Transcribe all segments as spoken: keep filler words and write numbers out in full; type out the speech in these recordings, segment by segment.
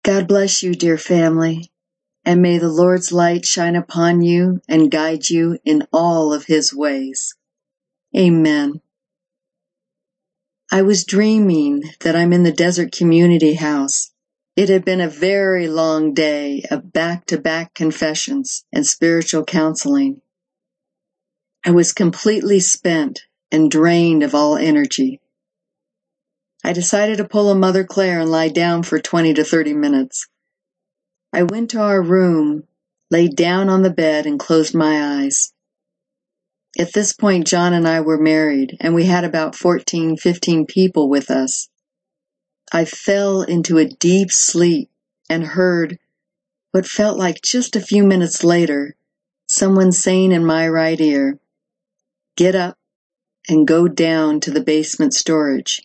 God bless you, dear family, and may the Lord's light shine upon you and guide you in all of His ways. Amen. I was dreaming that I'm in the Desert Community House. It had been a very long day of back-to-back confessions and spiritual counseling. I was completely spent and drained of all energy. I decided to pull a Mother Claire and lie down for twenty to thirty minutes. I went to our room, laid down on the bed, and closed my eyes. At this point, John and I were married, and we had about fourteen, fifteen people with us. I fell into a deep sleep and heard, what felt like just a few minutes later, someone saying in my right ear, "Get up and go down to the basement storage."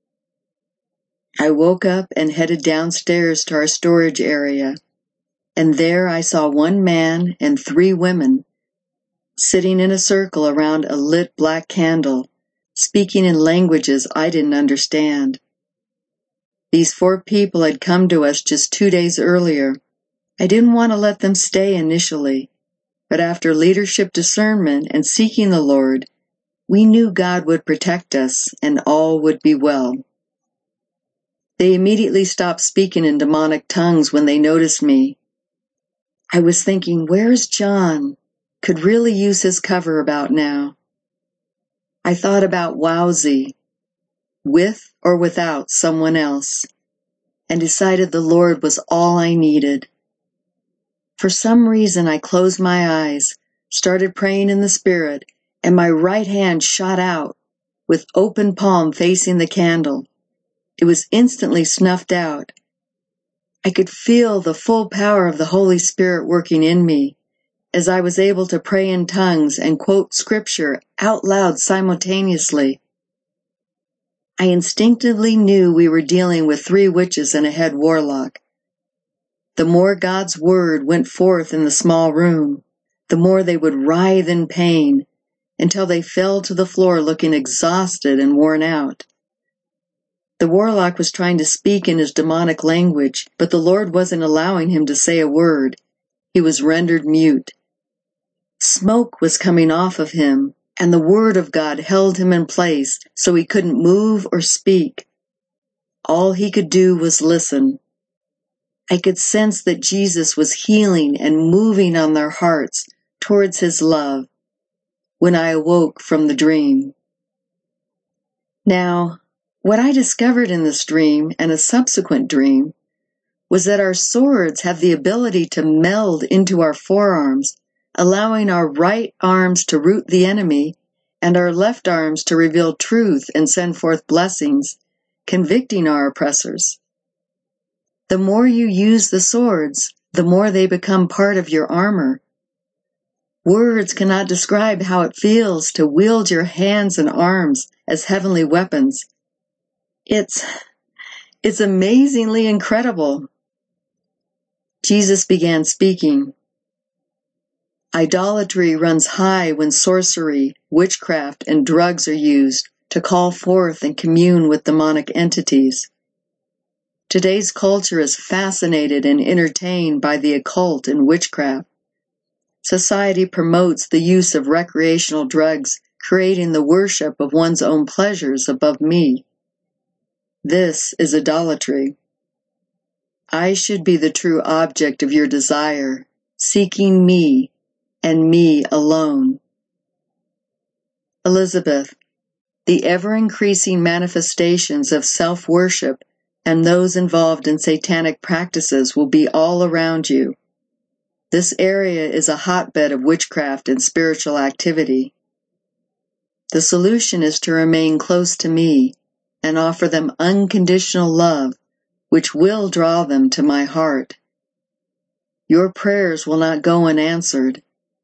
I woke up and headed downstairs to our storage area, and there I saw one man and three women sitting in a circle around a lit black candle, speaking in languages I didn't understand. These four people had come to us just two days earlier. I didn't want to let them stay initially, but after leadership discernment and seeking the Lord, we knew God would protect us and all would be well. They immediately stopped speaking in demonic tongues when they noticed me. I was thinking, where's John? Could really use his cover about now. I thought about Wowsy, with or without someone else, and decided the Lord was all I needed. For some reason, I closed my eyes, started praying in the Spirit, and my right hand shot out, with open palm facing the candle. It was instantly snuffed out. I could feel the full power of the Holy Spirit working in me, as I was able to pray in tongues and quote scripture out loud simultaneously. I instinctively knew we were dealing with three witches and a head warlock. The more God's word went forth in the small room, the more they would writhe in pain, until they fell to the floor looking exhausted and worn out. The warlock was trying to speak in his demonic language, but the Lord wasn't allowing him to say a word. He was rendered mute. Smoke was coming off of him, and the word of God held him in place so he couldn't move or speak. All he could do was listen. I could sense that Jesus was healing and moving on their hearts towards his love when I awoke from the dream. Now, what I discovered in this dream and a subsequent dream was that our swords have the ability to meld into our forearms, allowing our right arms to root the enemy and our left arms to reveal truth and send forth blessings, convicting our oppressors. The more you use the swords, the more they become part of your armor. Words cannot describe how it feels to wield your hands and arms as heavenly weapons. It's, it's amazingly incredible. Jesus began speaking. Idolatry runs high when sorcery, witchcraft, and drugs are used to call forth and commune with demonic entities. Today's culture is fascinated and entertained by the occult and witchcraft. Society promotes the use of recreational drugs, creating the worship of one's own pleasures above me. This is idolatry. I should be the true object of your desire, seeking me and me alone. Elizabeth, the ever-increasing manifestations of self-worship and those involved in satanic practices will be all around you. This area is a hotbed of witchcraft and spiritual activity. The solution is to remain close to me and offer them unconditional love, which will draw them to my heart. Your prayers will not go unanswered.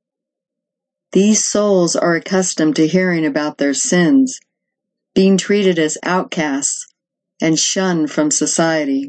These souls are accustomed to hearing about their sins, being treated as outcasts, and shunned from society.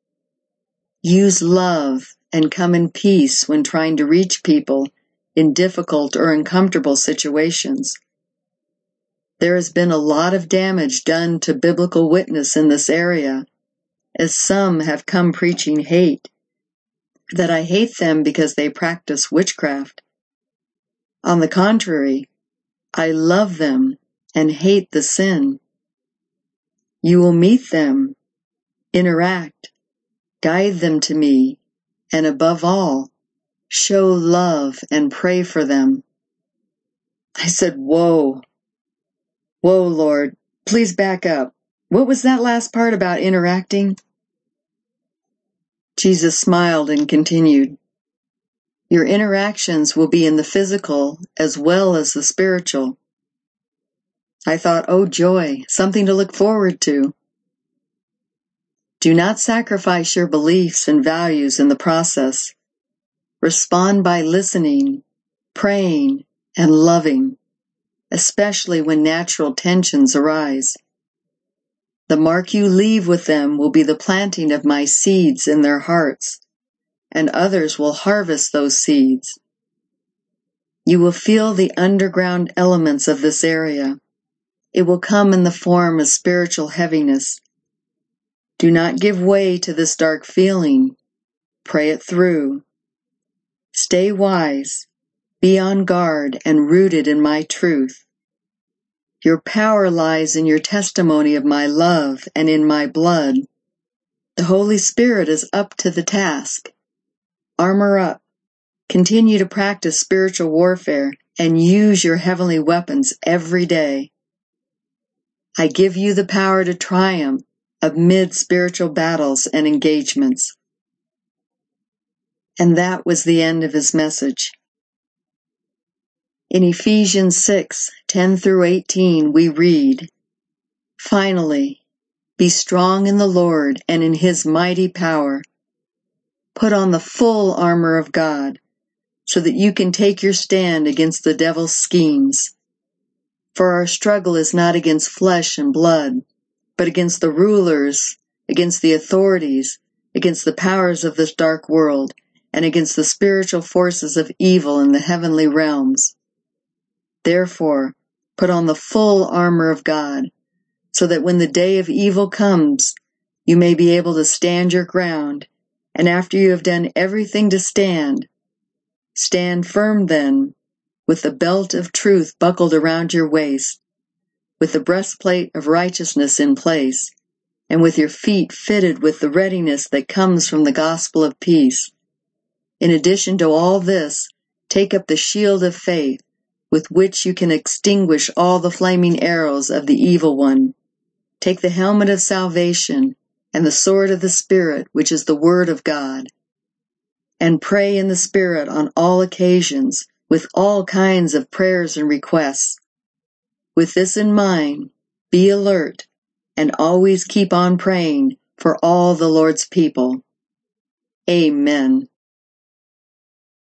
Use love and come in peace when trying to reach people in difficult or uncomfortable situations. There has been a lot of damage done to biblical witness in this area, as some have come preaching hate, that I hate them because they practice witchcraft. On the contrary, I love them and hate the sin. You will meet them, interact, guide them to me, and above all, show love and pray for them. I said, whoa, whoa, Lord, please back up. What was that last part about interacting? Jesus smiled and continued, your interactions will be in the physical as well as the spiritual. I thought, oh joy, something to look forward to. Do not sacrifice your beliefs and values in the process. Respond by listening, praying, and loving, especially when natural tensions arise. The mark you leave with them will be the planting of my seeds in their hearts, and others will harvest those seeds. You will feel the underground elements of this area. It will come in the form of spiritual heaviness. Do not give way to this dark feeling. Pray it through. Stay wise, be on guard, and rooted in my truth. Your power lies in your testimony of my love and in my blood. The Holy Spirit is up to the task. Armor up. Continue to practice spiritual warfare and use your heavenly weapons every day. I give you the power to triumph amid spiritual battles and engagements. And that was the end of his message. In Ephesians six, ten through eighteen, we read, finally, be strong in the Lord and in his mighty power. Put on the full armor of God, so that you can take your stand against the devil's schemes. For our struggle is not against flesh and blood, but against the rulers, against the authorities, against the powers of this dark world, and against the spiritual forces of evil in the heavenly realms. Therefore, put on the full armor of God, so that when the day of evil comes, you may be able to stand your ground, and after you have done everything to stand, stand firm then, with the belt of truth buckled around your waist, with the breastplate of righteousness in place, and with your feet fitted with the readiness that comes from the gospel of peace. In addition to all this, take up the shield of faith, with which you can extinguish all the flaming arrows of the evil one. Take the helmet of salvation and the sword of the Spirit, which is the word of God. And pray in the Spirit on all occasions, with all kinds of prayers and requests. With this in mind, be alert and always keep on praying for all the Lord's people. Amen.